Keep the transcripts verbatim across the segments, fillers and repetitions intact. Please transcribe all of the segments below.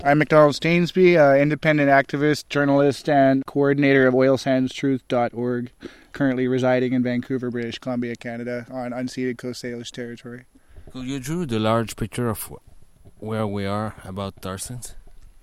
I'm McDonald Stainsby, uh, independent activist, journalist, and coordinator of oil sands truth dot org, currently residing in Vancouver, British Columbia, Canada, on unceded Coast Salish territory. Could you draw the large picture of where we are about tar sands?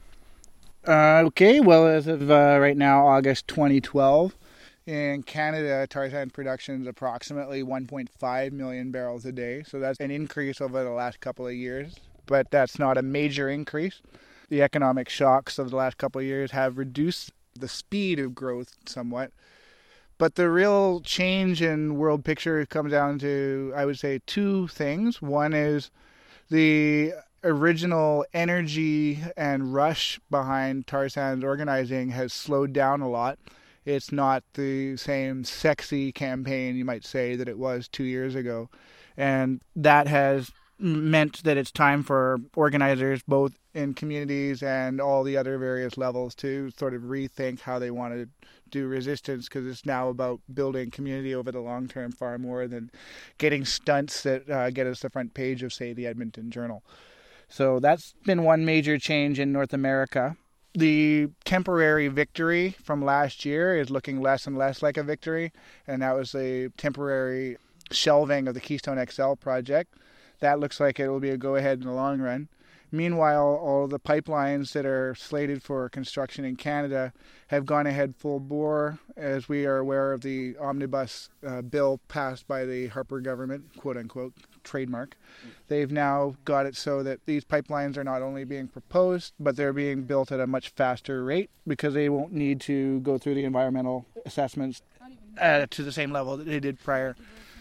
Uh, okay, well, as of uh, right now, August twenty twelve, in Canada, tar sand production is approximately one point five million barrels a day, so that's an increase over the last couple of years, but that's not a major increase. The economic shocks of the last couple of years have reduced the speed of growth somewhat. But the real change in world picture comes down to, I would say, two things. One is the original energy and rush behind tar sands organizing has slowed down a lot. It's not the same sexy campaign, you might say, that it was two years ago. And that has meant that it's time for organizers, both in communities and all the other various levels, to sort of rethink how they want to do resistance, because it's now about building community over the long term far more than getting stunts that uh, get us the front page of, say, the Edmonton Journal. So that's been one major change in North America. The temporary victory from last year is looking less and less like a victory, and that was a temporary shelving of the Keystone X L project. That looks like it will be a go-ahead in the long run. Meanwhile, all the pipelines that are slated for construction in Canada have gone ahead full bore, as we are aware of the omnibus uh, bill passed by the Harper government, quote-unquote, trademark. They've now got it so that these pipelines are not only being proposed, but they're being built at a much faster rate, because they won't need to go through the environmental assessments uh, to the same level that they did prior.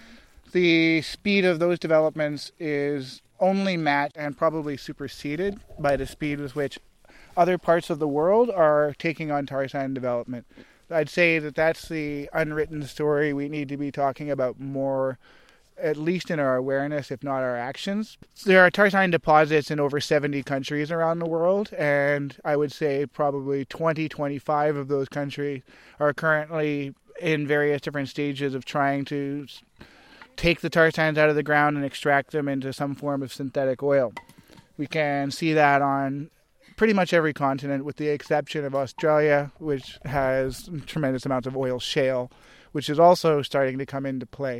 The speed of those developments is only matched and probably superseded by the speed with which other parts of the world are taking on tar sand development. I'd say that that's the unwritten story we need to be talking about more, at least in our awareness, if not our actions. There are tar sand deposits in over seventy countries around the world, and I would say probably twenty, twenty-five of those countries are currently in various different stages of trying to take the tar sands out of the ground and extract them into some form of synthetic oil. We can see that on pretty much every continent, with the exception of Australia, which has tremendous amounts of oil shale, which is also starting to come into play.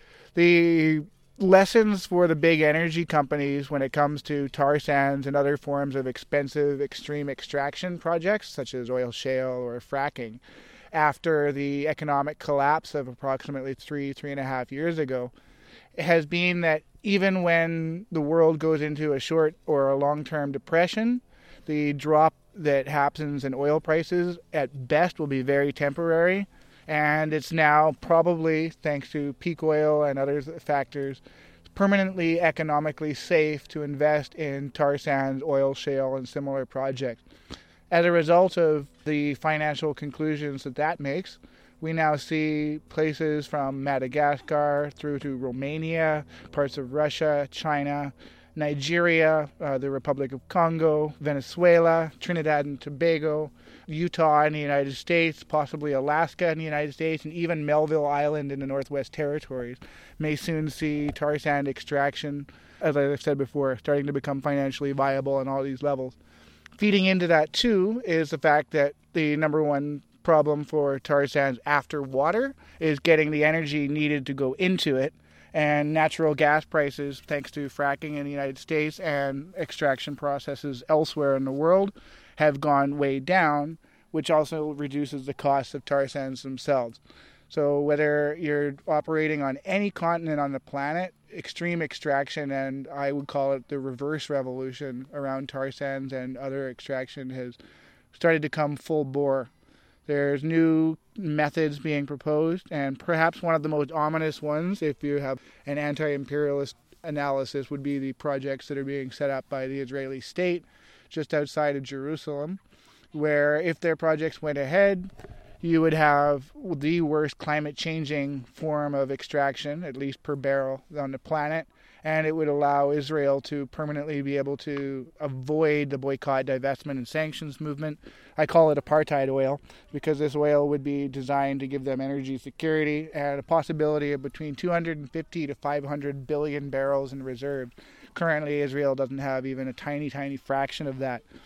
The lessons for the big energy companies when it comes to tar sands and other forms of expensive extreme extraction projects, such as oil shale or fracking, after the economic collapse of approximately three, three and a half years ago, has been that even when the world goes into a short or a long-term depression, the drop that happens in oil prices at best will be very temporary, and it's now probably, thanks to peak oil and other factors, permanently economically safe to invest in tar sands, oil shale, and similar projects. As a result of the financial conclusions that that makes, we now see places from Madagascar through to Romania, parts of Russia, China, Nigeria, uh, the Republic of Congo, Venezuela, Trinidad and Tobago, Utah in the United States, possibly Alaska in the United States, and even Melville Island in the Northwest Territories may soon see tar sand extraction, as I've said before, starting to become financially viable on all these levels. Feeding into that, too, is the fact that the number one problem for tar sands after water is getting the energy needed to go into it. And natural gas prices, thanks to fracking in the United States and extraction processes elsewhere in the world, have gone way down, which also reduces the cost of tar sands themselves. So whether you're operating on any continent on the planet, extreme extraction, and I would call it the reverse revolution around tar sands and other extraction, has started to come full bore. There's new methods being proposed, and perhaps one of the most ominous ones, if you have an anti-imperialist analysis, would be the projects that are being set up by the Israeli state just outside of Jerusalem, where if their projects went ahead, you would have the worst climate-changing form of extraction, at least per barrel, on the planet, and it would allow Israel to permanently be able to avoid the boycott, divestment, and sanctions movement. I call it apartheid oil, because this oil would be designed to give them energy security and a possibility of between two hundred fifty to five hundred billion barrels in reserve. Currently, Israel doesn't have even a tiny, tiny fraction of that.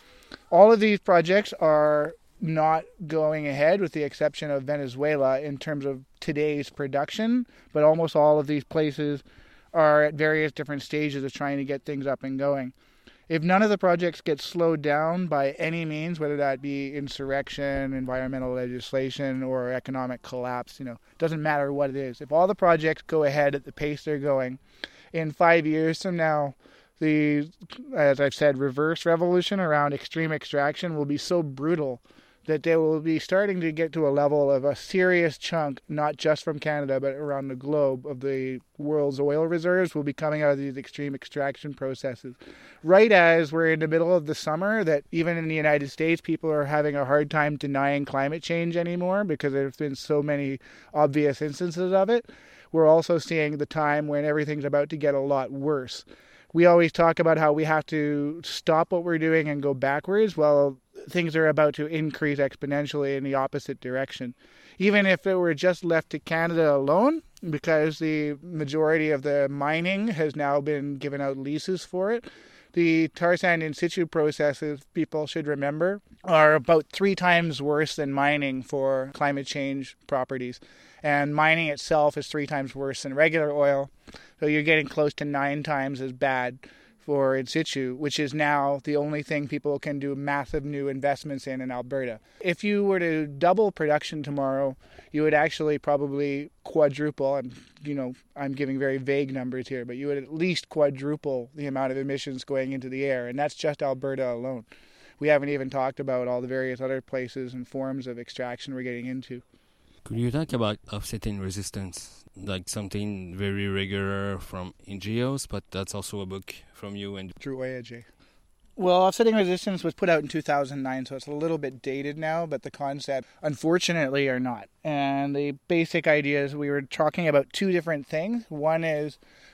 All of these projects are not going ahead with the exception of Venezuela in terms of today's production, but almost all of these places are at various different stages of trying to get things up and going. If none of the projects get slowed down by any means, whether that be insurrection, environmental legislation, or economic collapse, you know, doesn't matter what it is. If all the projects go ahead at the pace they're going, in five years from now, the, as I've said, reverse revolution around extreme extraction will be so brutal that they will be starting to get to a level of a serious chunk, not just from Canada, but around the globe, of the world's oil reserves will be coming out of these extreme extraction processes. Right as we're in the middle of the summer, that even in the United States, people are having a hard time denying climate change anymore because there's been so many obvious instances of it, we're also seeing the time when everything's about to get a lot worse. We always talk about how we have to stop what we're doing and go backwards. Well, things are about to increase exponentially in the opposite direction. Even if it were just left to Canada alone, because the majority of the mining has now been given out leases for it, the tar sand in situ processes, people should remember, are about three times worse than mining for climate change properties. And mining itself is three times worse than regular oil. So you're getting close to nine times as bad for in situ, which is now the only thing people can do massive new investments in in Alberta. If you were to double production tomorrow, you would actually probably quadruple, and you know, I'm giving very vague numbers here, but you would at least quadruple the amount of emissions going into the air, and that's just Alberta alone. We haven't even talked about all the various other places and forms of extraction we're getting into. Could you talk about offsetting resistance, like something very regular from N G Os, but that's also a book from you and Drew Oyajay. Well, offsetting resistance was put out in two thousand nine, so it's a little bit dated now, but the concept, unfortunately, are not. And the basic idea is we were talking about two different things. One is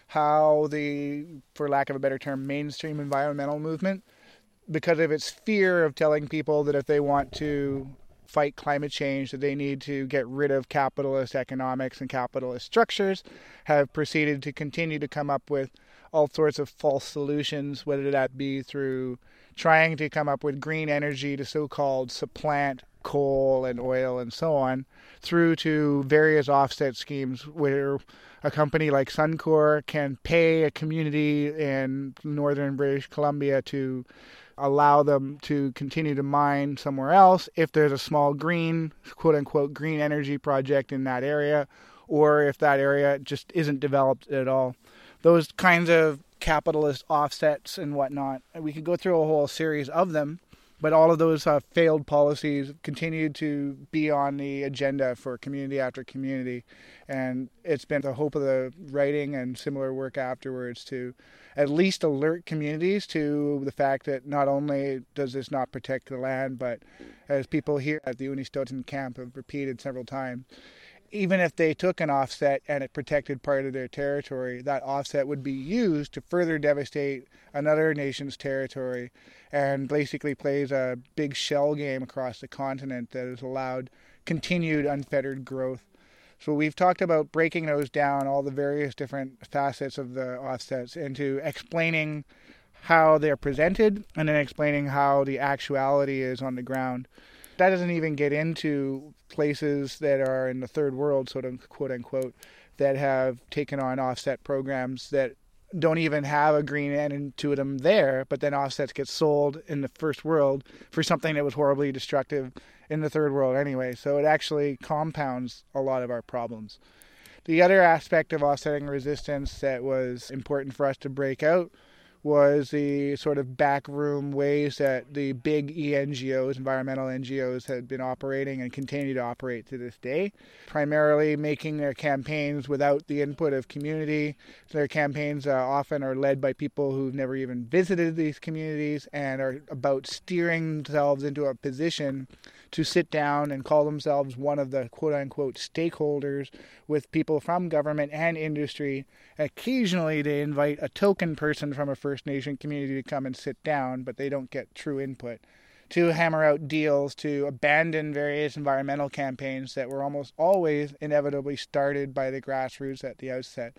how the, for lack of a better term, mainstream environmental movement, because of its fear of telling people that if they want to fight climate change, that they need to get rid of capitalist economics and capitalist structures, have proceeded to continue to come up with all sorts of false solutions, whether that be through trying to come up with green energy to so-called supplant coal and oil and so on, through to various offset schemes where a company like Suncor can pay a community in northern British Columbia to allow them to continue to mine somewhere else if there's a small green, quote-unquote, green energy project in that area, or if that area just isn't developed at all. Those kinds of capitalist offsets and whatnot, we could go through a whole series of them, but all of those uh, failed policies continue to be on the agenda for community after community. And it's been the hope of the writing and similar work afterwards to at least alert communities to the fact that not only does this not protect the land, but as people here at the Unistoten camp have repeated several times, even if they took an offset and it protected part of their territory, that offset would be used to further devastate another nation's territory and basically plays a big shell game across the continent that has allowed continued unfettered growth. So we've talked about breaking those down, all the various different facets of the offsets, into explaining how they're presented and then explaining how the actuality is on the ground. That doesn't even get into places that are in the third world, sort of quote unquote, that have taken on offset programs that don't even have a green end to them there, but then offsets get sold in the first world for something that was horribly destructive in the third world anyway. So it actually compounds a lot of our problems. The other aspect of offsetting resistance that was important for us to break out was the sort of backroom ways that the big E N G Os, environmental N G Os, had been operating and continue to operate to this day, primarily making their campaigns without the input of community. Their campaigns uh, often are led by people who've never even visited these communities and are about steering themselves into a position to sit down and call themselves one of the quote-unquote stakeholders with people from government and industry. Occasionally they invite a token person from a First Nation community to come and sit down, but they don't get true input, to hammer out deals, to abandon various environmental campaigns that were almost always inevitably started by the grassroots at the outset.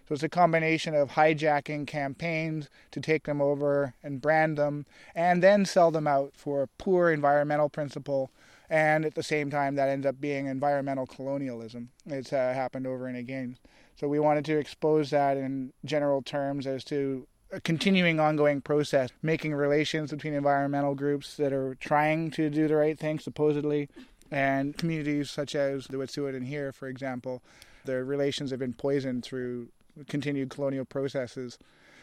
So it's a combination of hijacking campaigns to take them over and brand them and then sell them out for a poor environmental principle. And at the same time, that ends up being environmental colonialism. It's uh, happened over and again. So we wanted to expose that in general terms as to a continuing ongoing process, making relations between environmental groups that are trying to do the right thing, supposedly, and communities such as the Wet'suwet'en here, for example. Their relations have been poisoned through continued colonial processes.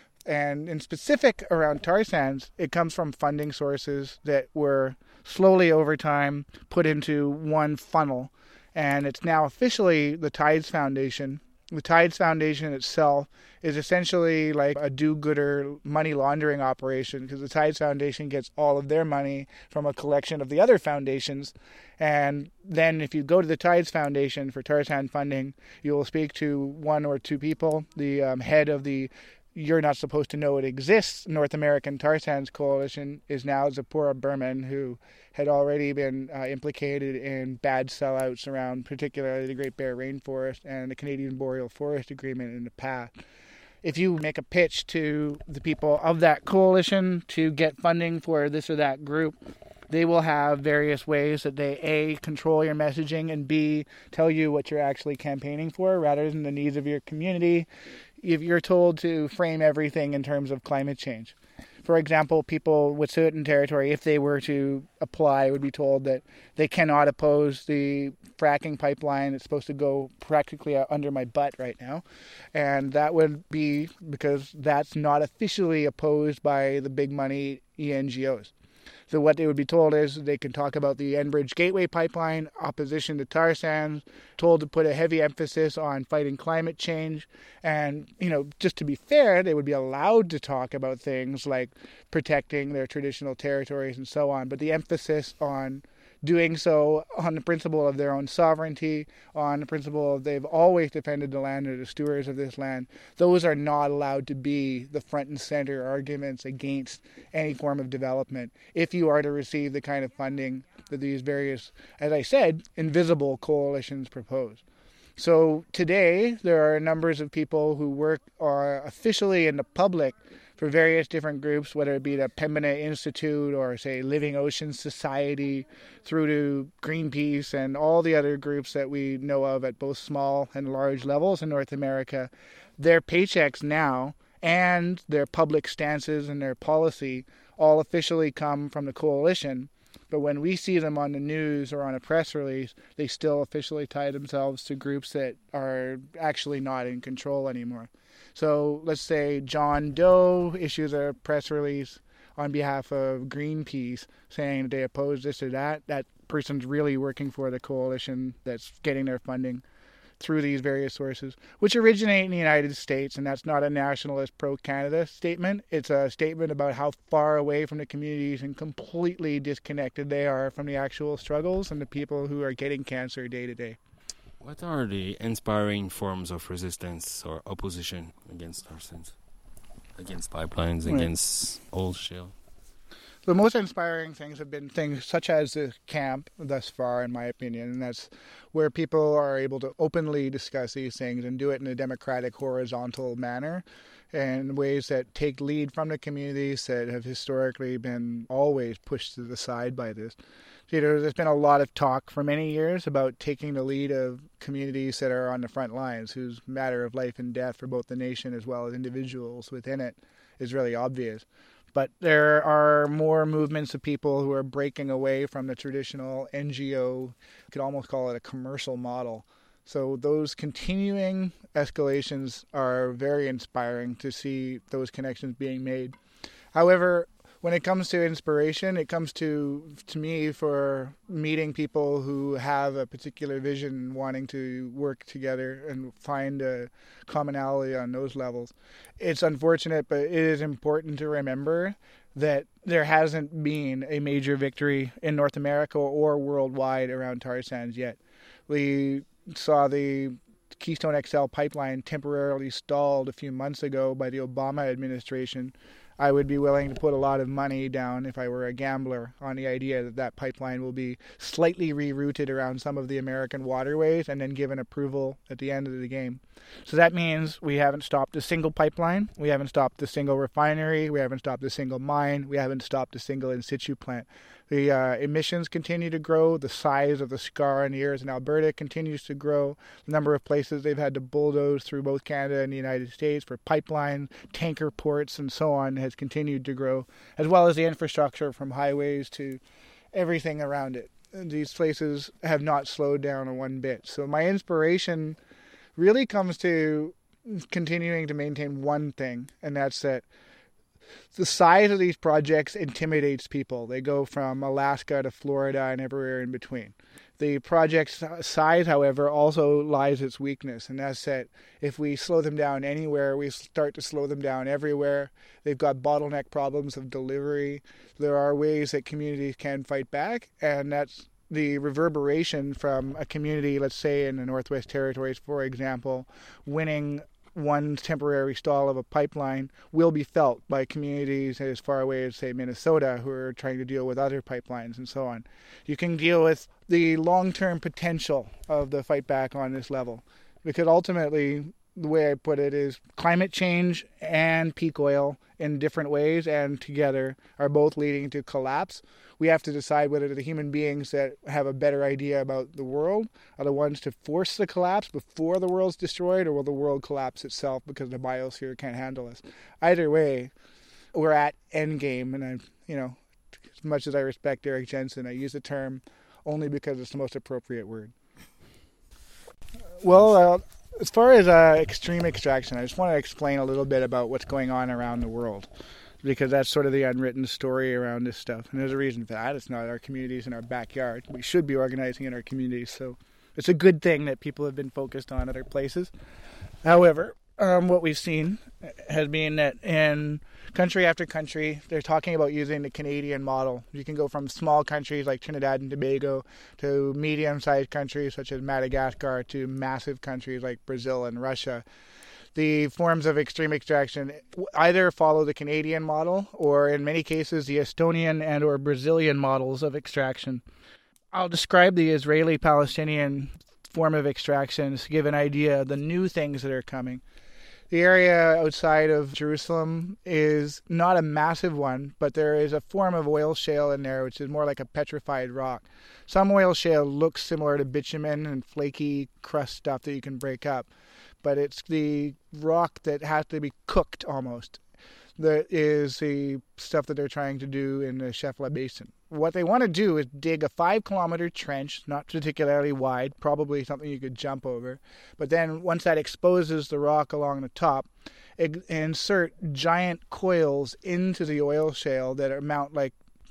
And in specific around tar sands, it comes from funding sources that were slowly over time put into one funnel. And it's now officially the Tides Foundation. The Tides Foundation itself is essentially like a do-gooder money laundering operation, because the Tides Foundation gets all of their money from a collection of the other foundations. And then if you go to the Tides Foundation for tar sand funding, you will speak to one or two people. The um, head of the You're Not Supposed to Know It Exists North American Tar Sands Coalition is now Zipporah Berman, who had already been uh, implicated in bad sellouts around particularly the Great Bear Rainforest and the Canadian Boreal Forest Agreement in the past. If you make a pitch to the people of that coalition to get funding for this or that group, they will have various ways that they, A, control your messaging, and B, tell you what you're actually campaigning for rather than the needs of your community. If you're told to frame everything in terms of climate change. For example, people with Wet'suwet'en territory, if they were to apply, would be told that they cannot oppose the fracking pipeline that's supposed to go practically under my butt right now. And that would be because that's not officially opposed by the big money E N G Os. So what they would be told is they can talk about the Enbridge Gateway Pipeline, opposition to tar sands, told to put a heavy emphasis on fighting climate change. And, you know, just to be fair, they would be allowed to talk about things like protecting their traditional territories and so on. But the emphasis on doing so on the principle of their own sovereignty, on the principle of they've always defended the land and the stewards of this land, those are not allowed to be the front and center arguments against any form of development if you are to receive the kind of funding that these various, as I said, invisible coalitions propose. So today, there are numbers of people who work are officially in the public for various different groups, whether it be the Pembina Institute or, say, Living Oceans Society, through to Greenpeace and all the other groups that we know of at both small and large levels in North America. Their paychecks now and their public stances and their policy all officially come from the coalition. But when we see them on the news or on a press release, they still officially tie themselves to groups that are actually not in control anymore. So let's say John Doe issues a press release on behalf of Greenpeace saying that they oppose this or that. That person's really working for the coalition that's getting their funding through these various sources, which originate in the United States, and that's not a nationalist pro-Canada statement. It's a statement about how far away from the communities and completely disconnected they are from the actual struggles and the people who are getting cancer day to day. What are the inspiring forms of resistance or opposition against tar sands, against pipelines, right. against old shale? The most inspiring things have been things such as the camp thus far, in my opinion, and that's where people are able to openly discuss these things and do it in a democratic, horizontal manner, and ways that take lead from the communities that have historically been always pushed to the side by this. You know, there's been a lot of talk for many years about taking the lead of communities that are on the front lines, whose matter of life and death for both the nation as well as individuals within it is really obvious. But there are more movements of people who are breaking away from the traditional N G O, you could almost call it a commercial model. So those continuing escalations are very inspiring to see those connections being made. However, when it comes to inspiration, it comes to to me for meeting people who have a particular vision and wanting to work together and find a commonality on those levels. It's unfortunate, but it is important to remember that there hasn't been a major victory in North America or worldwide around tar sands yet. We saw the Keystone X L pipeline temporarily stalled a few months ago by the Obama administration I would be willing to put a lot of money down if I were a gambler on the idea that that pipeline will be slightly rerouted around some of the American waterways and then given approval at the end of the game. So that means we haven't stopped a single pipeline, we haven't stopped a single refinery, we haven't stopped a single mine, we haven't stopped a single in situ plant. The uh, emissions continue to grow. The size of the scar in the ears in Alberta continues to grow. The number of places they've had to bulldoze through both Canada and the United States for pipelines, tanker ports, and so on has continued to grow, as well as the infrastructure from highways to everything around it. These places have not slowed down one bit. So my inspiration really comes to continuing to maintain one thing, and that's that the size of these projects intimidates people. They go from Alaska to Florida and everywhere in between. The project's size, however, also lies its weakness, and that's that if we slow them down anywhere, we start to slow them down everywhere. They've got bottleneck problems of delivery. There are ways that communities can fight back, and that's the reverberation from a community, let's say in the Northwest Territories, for example, winning one temporary stall of a pipeline will be felt by communities as far away as, say, Minnesota, who are trying to deal with other pipelines and so on. You can deal with the long-term potential of the fight back on this level, because ultimately, the way I put it is climate change and peak oil in different ways and together are both leading to collapse. We have to decide whether the human beings that have a better idea about the world are the ones to force the collapse before the world's destroyed, or will the world collapse itself because the biosphere can't handle us. Either way, we're at endgame, and I, you know, as much as I respect Eric Jensen, I use the term only because it's the most appropriate word. Well, uh, as far as uh, extreme extraction, I just want to explain a little bit about what's going on around the world, because that's sort of the unwritten story around this stuff. And there's a reason for that. It's not our communities in our backyard. We should be organizing in our communities, so it's a good thing that people have been focused on other places. However, um, what we've seen has been that in country after country, they're talking about using the Canadian model. You can go from small countries like Trinidad and Tobago to medium-sized countries such as Madagascar to massive countries like Brazil and Russia. The forms of extreme extraction either follow the Canadian model or, in many cases, the Estonian and or Brazilian models of extraction. I'll describe the Israeli-Palestinian form of extraction to give an idea of the new things that are coming. The area outside of Jerusalem is not a massive one, but there is a form of oil shale in there which is more like a petrified rock. Some oil shale looks similar to bitumen and flaky crust stuff that you can break up, but it's the rock that has to be cooked almost. That is the stuff that they're trying to do in the Shefla Basin. What they want to do is dig a five-kilometer trench, not particularly wide, probably something you could jump over. But then once that exposes the rock along the top, insert giant coils into the oil shale that are mount like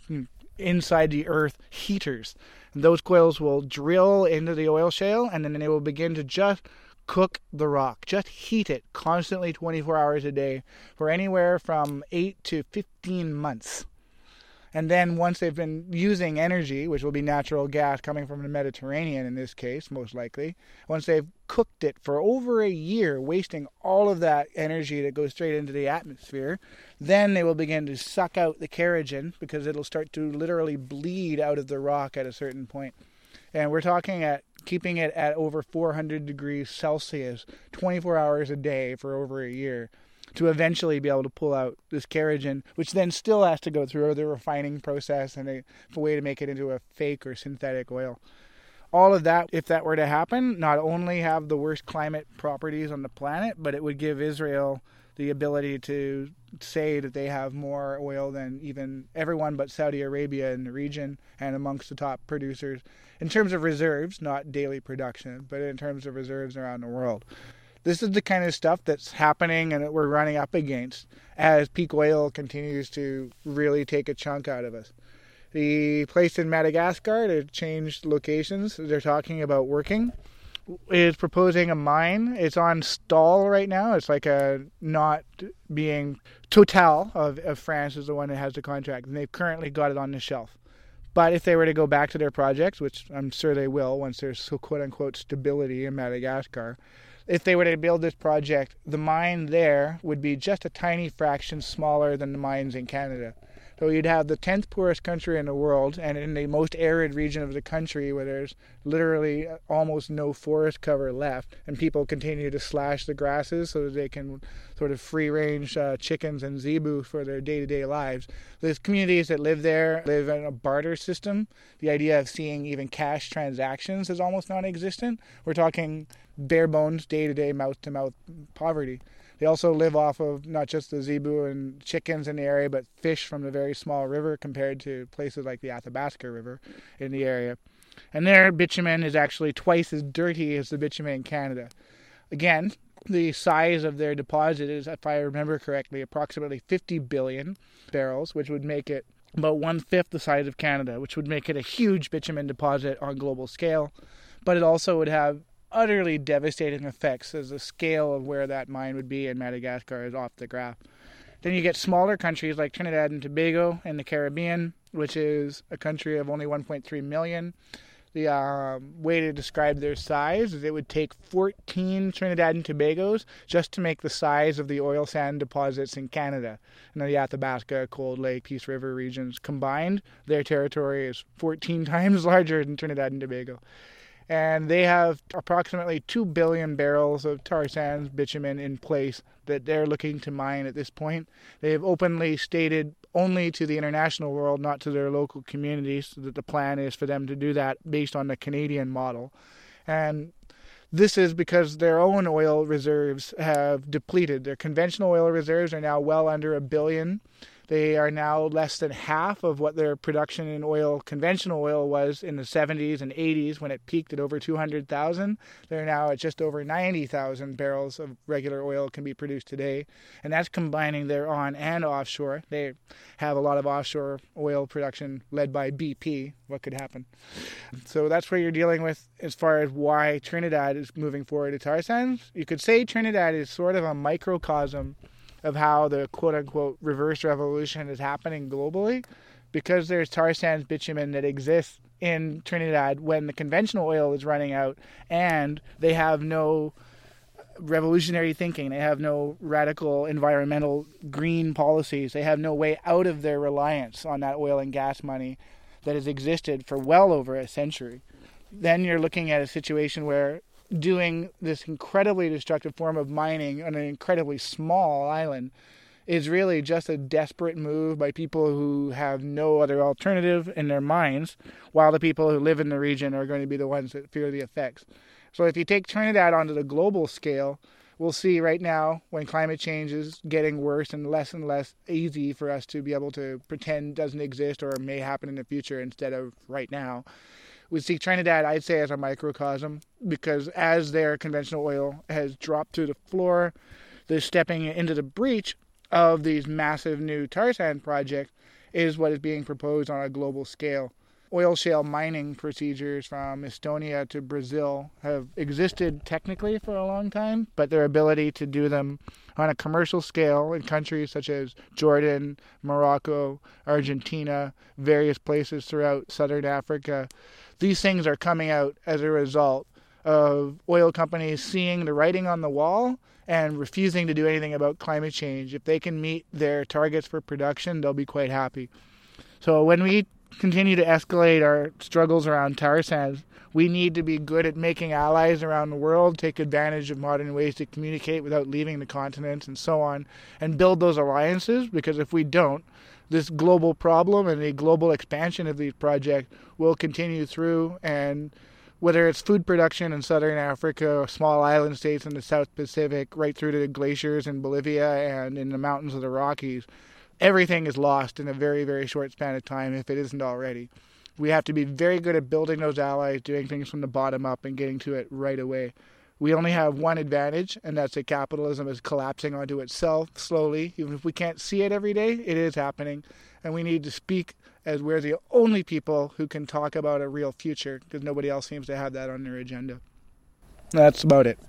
inside the earth heaters. And those coils will drill into the oil shale, and then they will begin to just cook the rock. Just heat it constantly twenty-four hours a day for anywhere from eight to fifteen months. And then once they've been using energy, which will be natural gas coming from the Mediterranean in this case, most likely, once they've cooked it for over a year, wasting all of that energy that goes straight into the atmosphere, then they will begin to suck out the kerogen, because it'll start to literally bleed out of the rock at a certain point. And we're talking at keeping it at over four hundred degrees Celsius, twenty-four hours a day for over a year, to eventually be able to pull out this kerogen, which then still has to go through the refining process and a, a way to make it into a fake or synthetic oil. All of that, if that were to happen, not only have the worst climate properties on the planet, but it would give Israel the ability to say that they have more oil than even everyone but Saudi Arabia in the region and amongst the top producers in terms of reserves, not daily production, but in terms of reserves around the world. This is the kind of stuff that's happening and that we're running up against as peak oil continues to really take a chunk out of us. The place in Madagascar to change locations they're talking about working is proposing a mine. It's on stall right now. It's like a not being Total of, of France is the one that has the contract, and they've currently got it on the shelf. But if they were to go back to their projects, which I'm sure they will once there's so quote-unquote stability in Madagascar, If they were to build this project, the mine there would be just a tiny fraction smaller than the mines in Canada. So you'd have the tenth poorest country in the world, and in the most arid region of the country where there's literally almost no forest cover left, and people continue to slash the grasses so that they can sort of free-range uh, chickens and zebu for their day-to-day lives. There's communities that live there, live in a barter system. The idea of seeing even cash transactions is almost non-existent. We're talking bare bones, day-to-day, mouth-to-mouth poverty. They also live off of not just the zebu and chickens in the area, but fish from the very small river compared to places like the Athabasca River in the area. And their bitumen is actually twice as dirty as the bitumen in Canada. Again, the size of their deposit is, if I remember correctly, approximately fifty billion barrels, which would make it about one-fifth the size of Canada, which would make it a huge bitumen deposit on global scale. But it also would have utterly devastating effects, as the scale of where that mine would be in Madagascar is off the graph. Then you get smaller countries like Trinidad and Tobago in the Caribbean, which is a country of only one point three million. The uh, way to describe their size is it would take fourteen Trinidad and Tobagos just to make the size of the oil sand deposits in Canada. And the Athabasca, Cold Lake, Peace River regions combined, their territory is fourteen times larger than Trinidad and Tobago. And they have approximately two billion barrels of tar sands bitumen in place that they're looking to mine at this point. They have openly stated only to the international world, not to their local communities, that the plan is for them to do that based on the Canadian model. And this is because their own oil reserves have depleted. Their conventional oil reserves are now well under a billion. They are now less than half of what their production in oil, conventional oil, was in the seventies and eighties when it peaked at over two hundred thousand. They're now at just over ninety thousand barrels of regular oil can be produced today. And that's combining their on and offshore. They have a lot of offshore oil production led by B P. What could happen? So that's what you're dealing with as far as why Trinidad is moving forward to tar sands. You could say Trinidad is sort of a microcosm of how the quote-unquote reverse revolution is happening globally, because there's tar sands bitumen that exists in Trinidad when the conventional oil is running out, and they have no revolutionary thinking. They have no radical environmental green policies. They have no way out of their reliance on that oil and gas money that has existed for well over a century. Then you're looking at a situation where doing this incredibly destructive form of mining on an incredibly small island is really just a desperate move by people who have no other alternative in their minds, while the people who live in the region are going to be the ones that fear the effects. So if you take Trinidad onto the global scale, we'll see right now when climate change is getting worse and less and less easy for us to be able to pretend doesn't exist or may happen in the future instead of right now. We see Trinidad, I'd say, as a microcosm, because as their conventional oil has dropped to the floor, they're stepping into the breach of these massive new tar sand projects is what is being proposed on a global scale. Oil shale mining procedures from Estonia to Brazil have existed technically for a long time, but their ability to do them on a commercial scale in countries such as Jordan, Morocco, Argentina, various places throughout southern Africa, these things are coming out as a result of oil companies seeing the writing on the wall and refusing to do anything about climate change. If they can meet their targets for production, they'll be quite happy. So when we continue to escalate our struggles around tar sands, we need to be good at making allies around the world, take advantage of modern ways to communicate without leaving the continents and so on, and build those alliances, because if we don't, this global problem and the global expansion of these projects will continue through, and whether it's food production in southern Africa or small island states in the South Pacific, right through to the glaciers in Bolivia and in the mountains of the Rockies, everything is lost in a very, very short span of time if it isn't already. We have to be very good at building those allies, doing things from the bottom up and getting to it right away. We only have one advantage, and that's that capitalism is collapsing onto itself slowly. Even if we can't see it every day, it is happening. And we need to speak as we're the only people who can talk about a real future, because nobody else seems to have that on their agenda. That's about it.